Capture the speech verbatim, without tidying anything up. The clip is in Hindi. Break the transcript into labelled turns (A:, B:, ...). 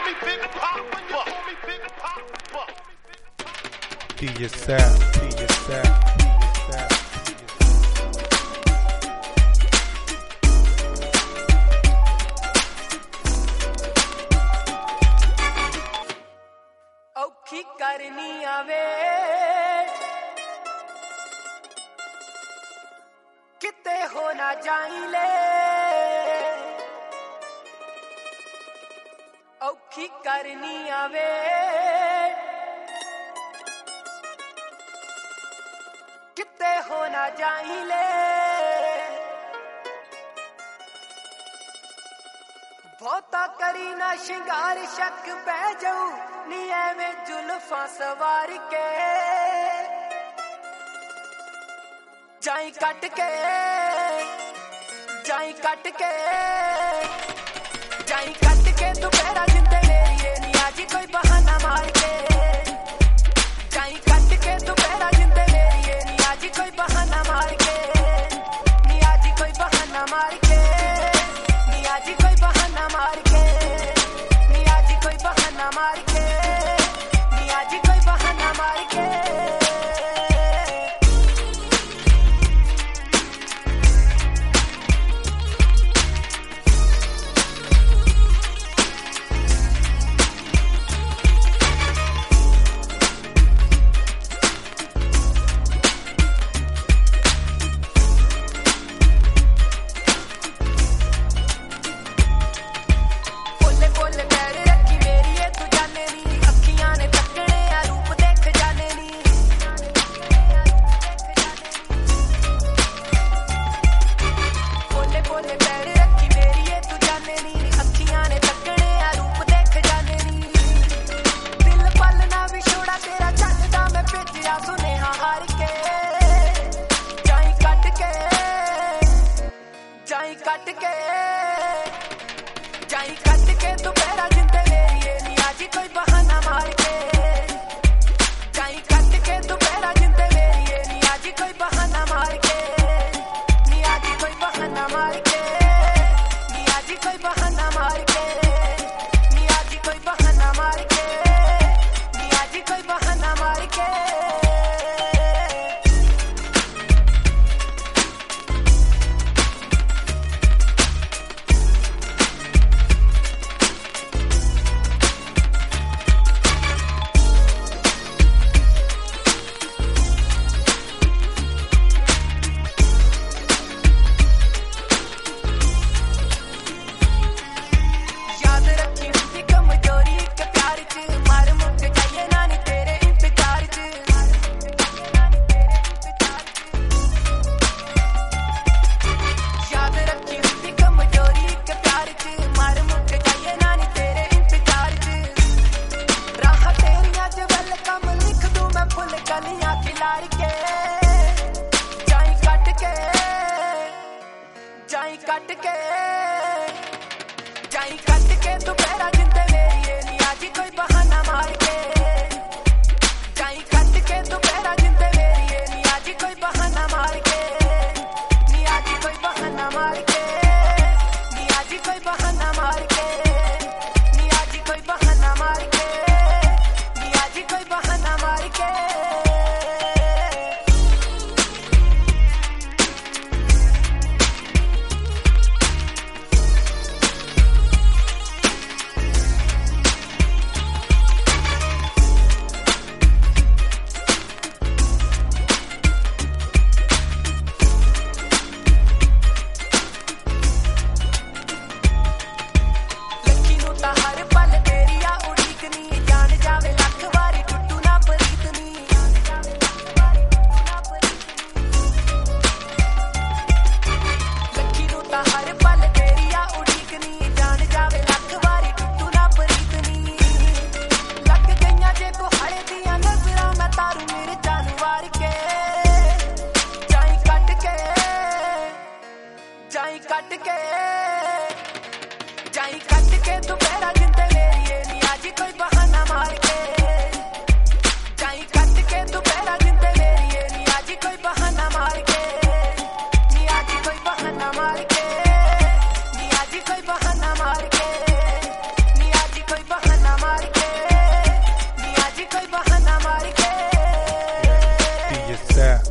A: call me Big Papa.
B: D J Sal, D J Sal, D J Sal.
C: औखी करनी आवे किते हो ना जाइले, औखी करनी आवे किते हो ना जाइले, बहुता करी ना शिंगार शक पै जाऊ नी एवें जुल्फां सवार के जाई कट के जाई कट के जाई कट के दोपहरा जिंदे लेरिए नी आज कोई बहाना मार के जाई कट के दोपहरा जिंदे लेरिए नी आज कोई बहाना मार के नी आज कोई बहाना मार के नी आज कोई बहाना मार के नी आज कोई बहाना मार के नी आज कोई बहाना मार के जाई कट के जाई कट के दोपहरा जिंदे लेरिए नी आज कोई बहाना मार के जाई कट के दोपहरा जिंदे लेरिए नी आज कोई बहाना मार के नी आज कोई बहाना मार के नी आज कोई बहाना मार के नी आज कोई बहाना मार के नी आज कोई बहाना मार के जाई कट के जाई कट के दोपहरा जिंदे लेरिए नी आज कोई बहाना मार के जाई कट के दोपहरा जिंदे लेरिए नी आज कोई बहाना मार के नी आज कोई बहाना मार के नी आज कोई बहाना मार के नी आज कोई बहाना मार के नी आज कोई बहाना मार के
B: Sap.